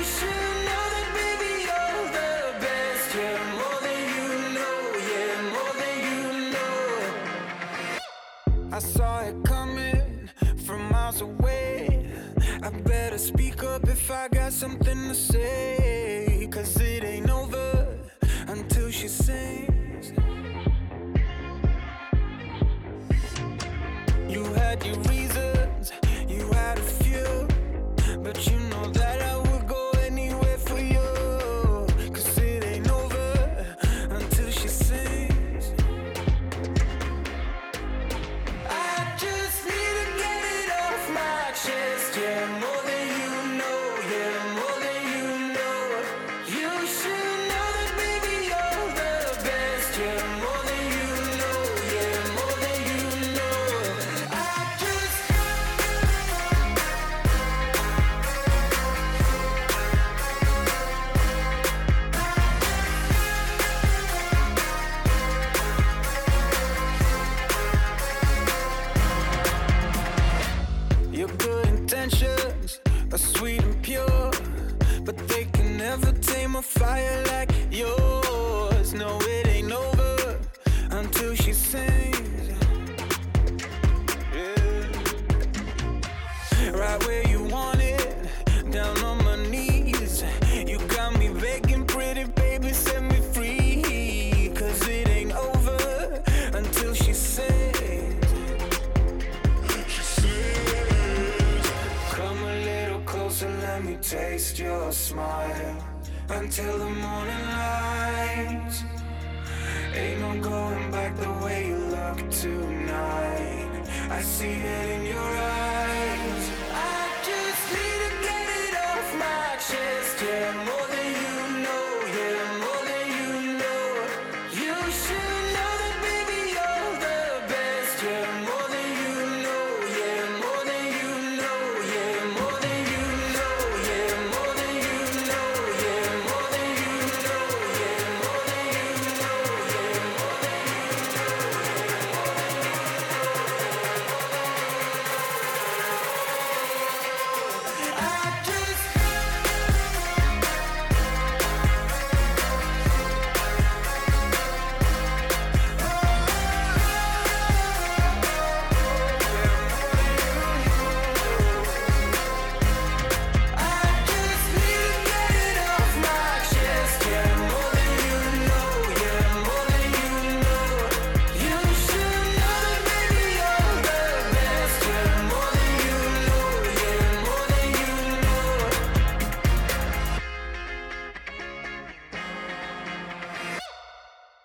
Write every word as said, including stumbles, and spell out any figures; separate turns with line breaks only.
should know that, baby, you're the best. Yeah, more than you know, yeah, more than you know. I saw it coming from miles away. I better speak up if I got something to say, 'cause it ain't over until she sings. You had your reasons, you had a few, but you know that I would go anywhere for you. 'Cause it ain't over until she sings. I just need to get it off my chest. Yeah, more than you know, yeah, more than you know. You should know that, baby, you're the best. Yeah, more than you know, yeah, more than you know. I just Your good intentions are sweet and pure, but they can never tame a fire like yours. No, it ain't over until she sings. Yeah. Right where you want it, down on my knees. You got me begging, pretty baby, set me free. 'Cause it ain't over until she sings. Come a little closer, let me taste your smile until the morning light. Ain't no going back the way you look tonight. I see it in your eyes. I just need to get it off my chest. Yeah, more